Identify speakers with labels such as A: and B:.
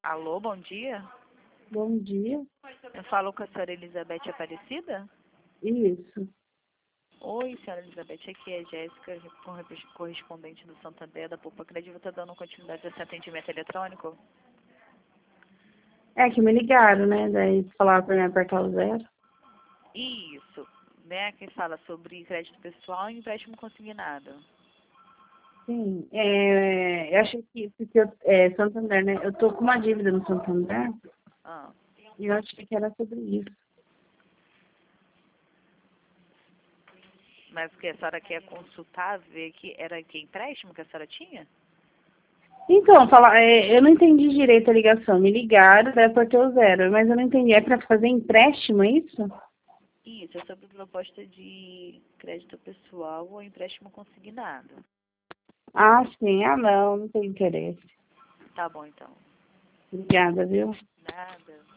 A: Alô, bom dia.
B: Bom dia.
A: Eu falo com a senhora Elizabeth Aparecida?
B: Isso.
A: Oi, senhora Elizabeth, aqui é Jéssica, correspondente do Santander, da Poupa Crédito. Está dando continuidade a esse atendimento eletrônico?
B: É que me ligaram, né? Daí falaram pra mim apertar o 0.
A: Isso, né? Que fala sobre crédito pessoal e empréstimo consignado.
B: Sim. Eu achei que porque Santander, né? Eu tô com uma dívida no Santander
A: Ah,
B: e eu achei que era sobre isso.
A: mas o que a senhora quer consultar, ver que era que empréstimo que a senhora tinha?
B: Então, eu não entendi direito a ligação. Me ligaram, daí apertei o 0, mas eu não entendi. É pra fazer empréstimo, é isso?
A: Isso, é sobre proposta de crédito pessoal ou empréstimo consignado.
B: Ah, sim. Ah, não tem interesse.
A: Tá bom, então.
B: Obrigada, viu?
A: Nada.